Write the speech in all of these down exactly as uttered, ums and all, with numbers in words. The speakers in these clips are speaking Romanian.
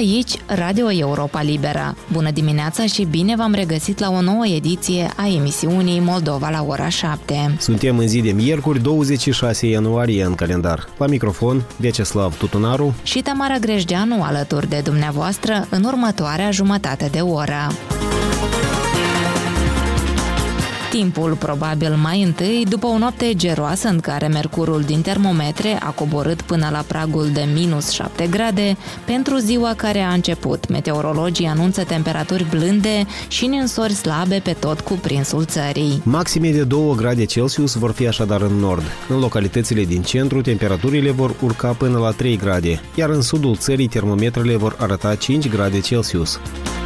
Aici, Radio Europa Liberă. Bună dimineața și bine v-am regăsit la o nouă ediție a emisiunii Moldova la ora șapte. Suntem în zi de miercuri, douăzeci și șase ianuarie în calendar. La microfon, Vyacheslav Tutunaru și Tamara Grejdeanu alături de dumneavoastră în următoarea jumătate de oră. Timpul probabil mai întâi, după o noapte geroasă în care mercurul din termometre a coborât până la pragul de minus șapte grade, pentru ziua care a început, meteorologii anunță temperaturi blânde și ninsori slabe pe tot cuprinsul țării. Maxime de două grade Celsius vor fi așadar în nord. În localitățile din centru, temperaturile vor urca până la trei grade, iar în sudul țării termometrele vor arăta cinci grade Celsius.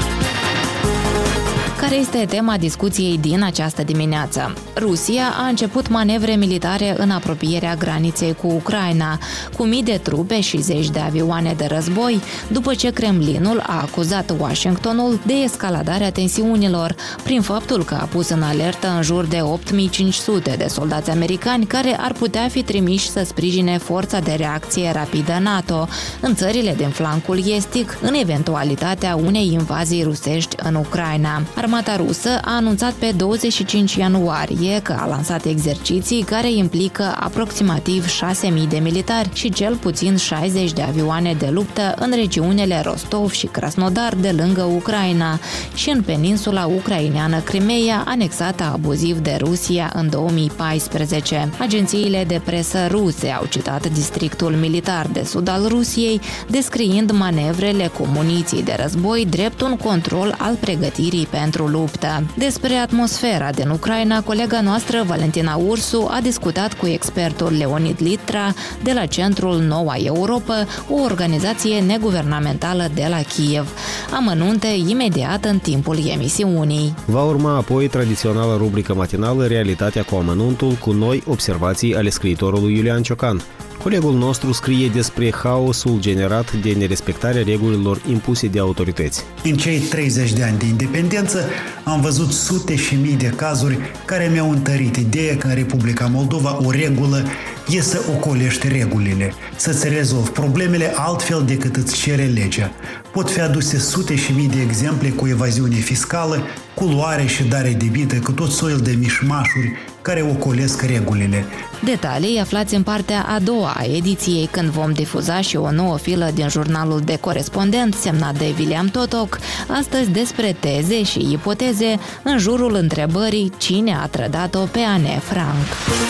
Care este tema discuției din această dimineață? Rusia a început manevre militare în apropierea graniței cu Ucraina, cu mii de trupe și zeci de avioane de război, după ce Kremlinul a acuzat Washingtonul de escaladarea tensiunilor, prin faptul că a pus în alertă în jur de opt mii cinci sute de soldați americani care ar putea fi trimiși să sprijine forța de reacție rapidă NATO în țările din flancul estic, în eventualitatea unei invazii rusești în Ucraina. Armata rusă a anunțat pe douăzeci și cinci ianuarie că a lansat exerciții care implică aproximativ șase mii de militari și cel puțin șaizeci de avioane de luptă în regiunile Rostov și Krasnodar de lângă Ucraina și în peninsula ucraineană Crimeea, anexată abuziv de Rusia în două mii paisprezece. Agențiile de presă ruse au citat districtul militar de sud al Rusiei, descriind manevrele cu muniții de război drept un control al pregătirii pentru luptă. Despre atmosfera din Ucraina, colega noastră Valentina Ursu a discutat cu expertul Leonid Litra de la Centrul Noua Europa, o organizație neguvernamentală de la Kiev. Amănunte imediat în timpul emisiunii. Va urma apoi tradiționala rubrică matinală Realitatea cu amănuntul, cu noi observații ale scriitorului Iulian Ciocan. Colegul nostru scrie despre haosul generat de nerespectarea regulilor impuse de autorități. În cei treizeci de ani de independență am văzut sute și mii de cazuri care mi-au întărit ideea că în Republica Moldova o regulă e să ocolești regulile, să-ți rezolvi problemele altfel decât îți cere legea. Pot fi aduse sute și mii de exemple cu evaziune fiscală, cu luare și dare debită, cu tot soiul de mișmașuri care ocolesc regulile. Detalii aflați în partea a doua a ediției, când vom difuza și o nouă filă din jurnalul de corespondent semnat de William Totoc, astăzi despre teze și ipoteze în jurul întrebării cine a trădat-o pe Anne Frank.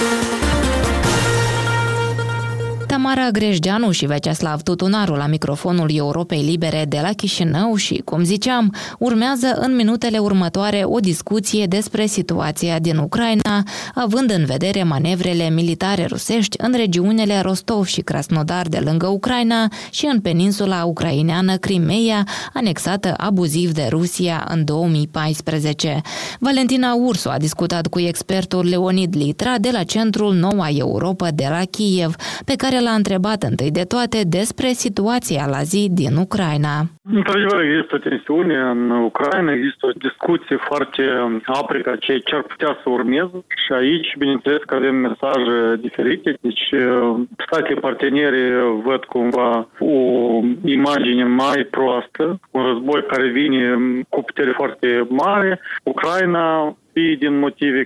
Tamara Grejdeanu și Vyacheslav Tutunaru la microfonul Europei Libere de la Chișinău și, cum ziceam, urmează în minutele următoare o discuție despre situația din Ucraina, având în vedere manevrele militare rusești în regiunile Rostov și Krasnodar de lângă Ucraina și în peninsula ucraineană Crimeea, anexată abuziv de Rusia în două mii paisprezece. Valentina Ursu a discutat cu expertul Leonid Litra de la Centrul Noua Europa de la Kiev, pe care l-a întrebat întâi de toate despre situația la zi din Ucraina. Într-adevăr, există tensiune în Ucraina, există o discuție foarte aprigă ce ar putea să urmeze și aici, bineînțeles, că avem mesaje diferite, deci statele parteneri văd cumva o imagine mai proastă, un război care vine cu putere foarte mare. Ucraina, fie din motive